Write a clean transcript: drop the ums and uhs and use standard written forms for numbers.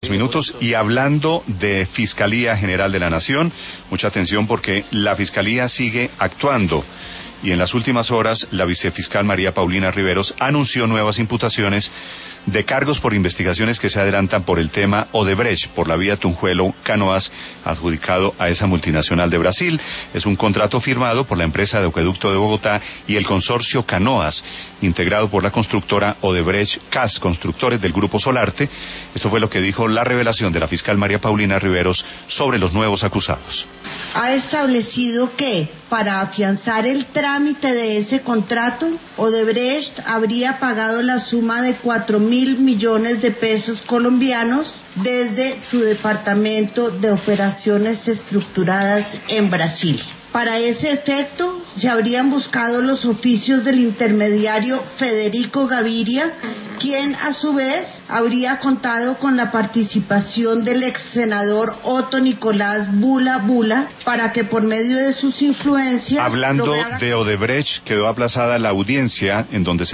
minutos. Y hablando de Fiscalía General de la Nación, mucha atención porque la Fiscalía sigue actuando. Y en las últimas horas, la vicefiscal María Paulina Riveros anunció nuevas imputaciones de cargos por investigaciones que se adelantan por el tema Odebrecht, por la vía Tunjuelo-Canoas, adjudicado a esa multinacional de Brasil. Es un contrato firmado por la empresa de Acueducto de Bogotá y el consorcio Canoas, integrado por la constructora Odebrecht CAS, constructores del Grupo Solarte. Esto fue lo que dijo la revelación de la fiscal María Paulina Riveros sobre los nuevos acusados. Ha establecido que, para afianzar el trámite de ese contrato, Odebrecht habría pagado la suma de 4.000 millones de pesos colombianos desde su departamento de operaciones estructuradas en Brasil. Para ese efecto, se habrían buscado los oficios del intermediario Federico Gaviria, quien a su vez habría contado con la participación del ex senador Otto Nicolás Bula para que por medio de sus influencias... Hablando de Odebrecht, quedó aplazada la audiencia en donde